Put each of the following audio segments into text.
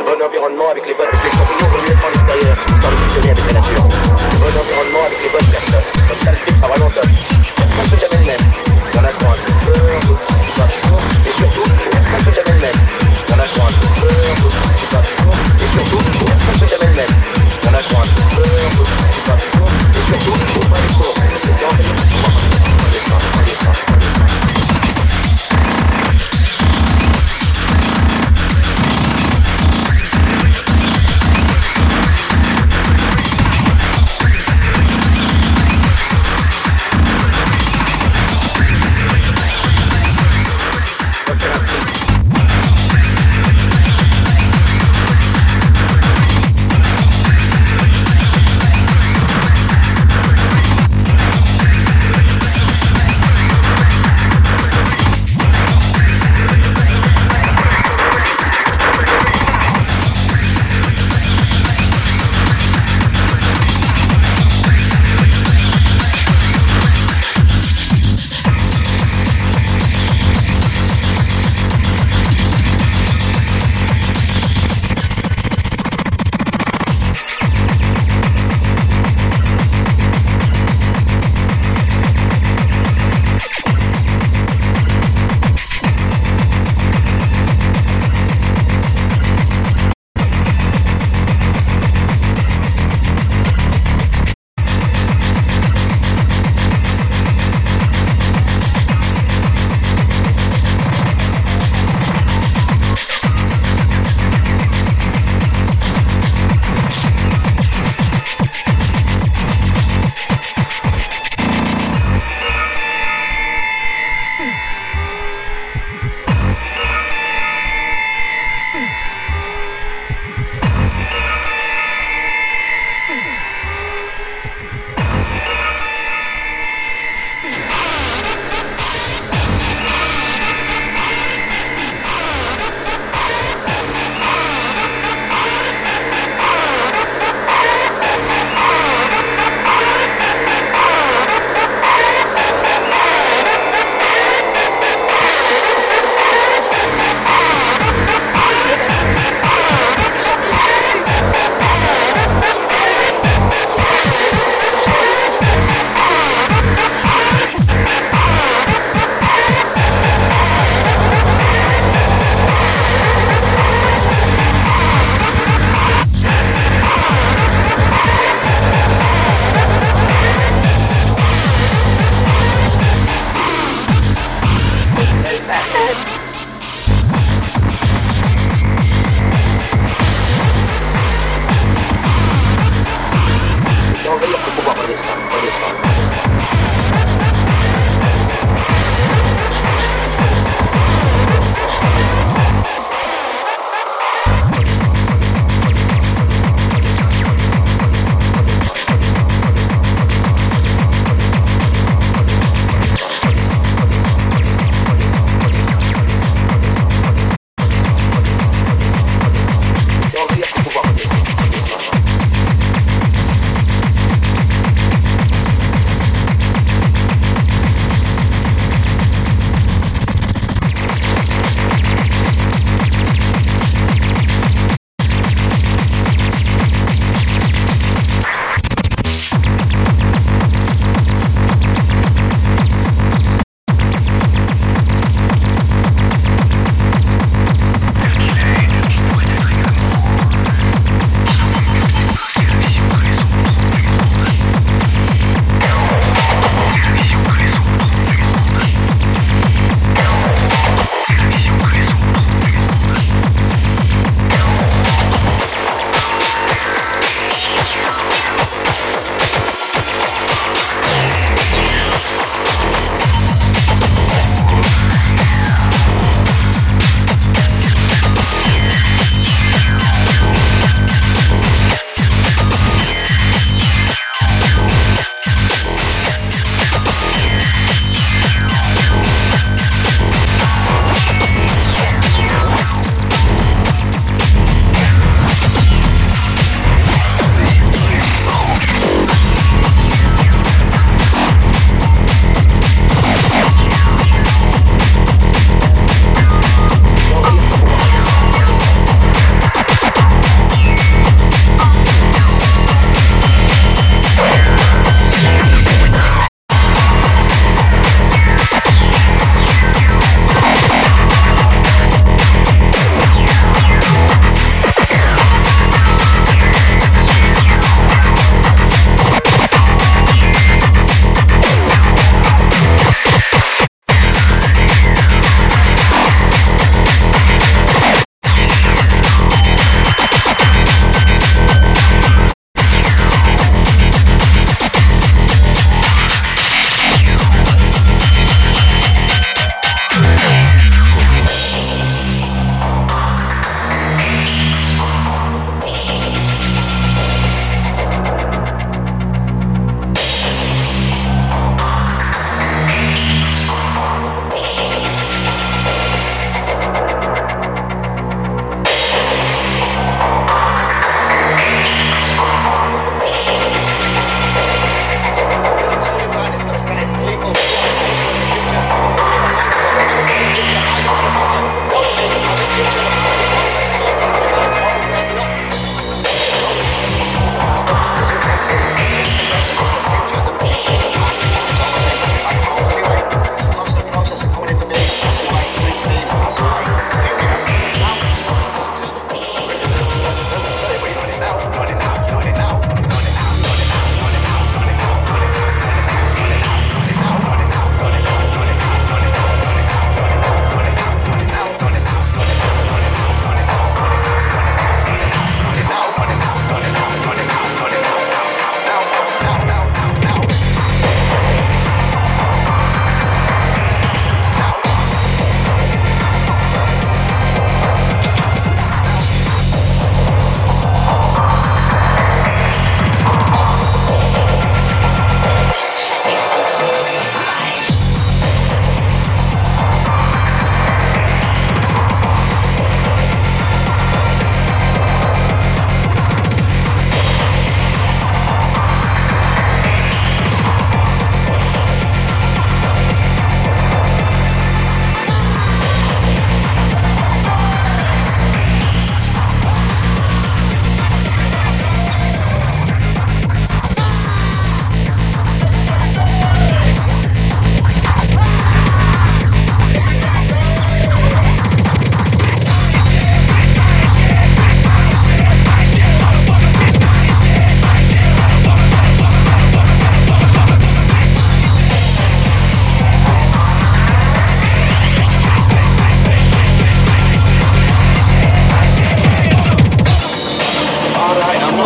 Bon environnement avec les bonnes... Les champignons vaut mieux être en extérieur, histoire de fusionner avec la nature. Bon environnement avec les bonnes personnes. Comme ça, le trip sera vraiment top. Personne ne peut jamais le même. Il y en a qui ont un peu peur, d'autres qui sont pas sûrs. Et surtout, personne ne peut jamais le même. Il y en a qui ont un peu peur, d'autres qui sont pas sûrs. Et surtout, personne ne peut jamais le même. Il y en a qui ont un peu peur, d'autres qui sont pas sûrs. Et surtout, il faut pas les cours. Parce que c'est en fait... On descend, on descend, on descend.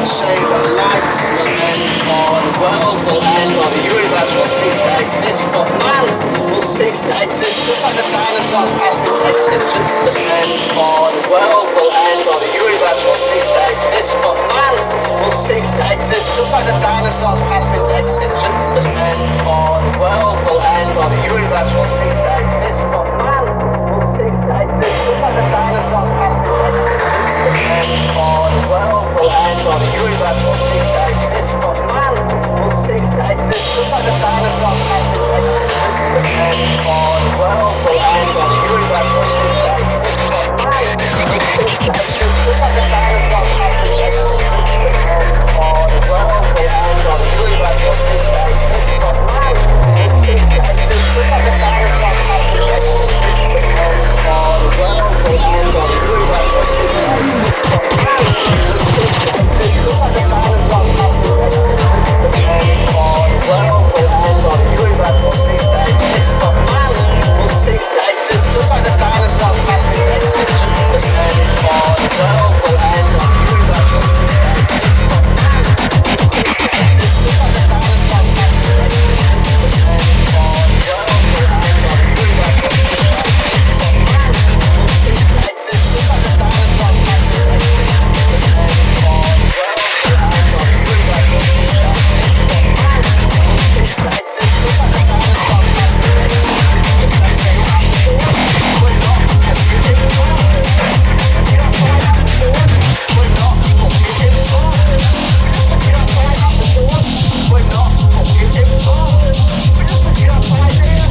will say that life will end or the world will end or the universe will cease to exist, but man will cease to exist just like the dinosaurs passed into extinction. This end or the world will end or the universe will cease to exist, but man will cease to exist just like the dinosaurs passed into extinction. This end or the world will end or the universe will cease to exist, but man will cease to exist just like the dinosaurs passed into extinction. This end or the world will end or the universe will cease to exist, but man will cease to exist just like the dinosaurs passed into extinction. This end or the world will end or the universe will cease to exist, but man will cease to exist just like the dinosaurs passed into extinction. This end or the world will end or the universe will cease to exist, but man will cease to exist just like the dinosaurs passed into extinction. This end or the world will end or the universe will cease to exist, but man will cease to exist just like the dinosaurs passed into extinction. This end or the world will end or the universe will cease to exist, but man will cease to exist just like the dinosaurs passed into extinction. This end or the world will end or the universe will cease to exist, but man will cease to exist just like the dinosaurs passed into extinction. This end or the world will end or the universe will cease to exist, but man will cease to exist just like the dinosaurs passed into extinction. This end or the world will end or the universe will cease to exist, but man will cease to exist just like the dinosaurs passed into extinction. This end we're not fucking involved. You don't find out the doors. We're not fucking involved. You don't find out the doors. We're not fucking involved. We just put you up right there.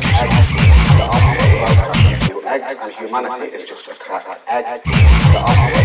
Humanity is just a cracked egg.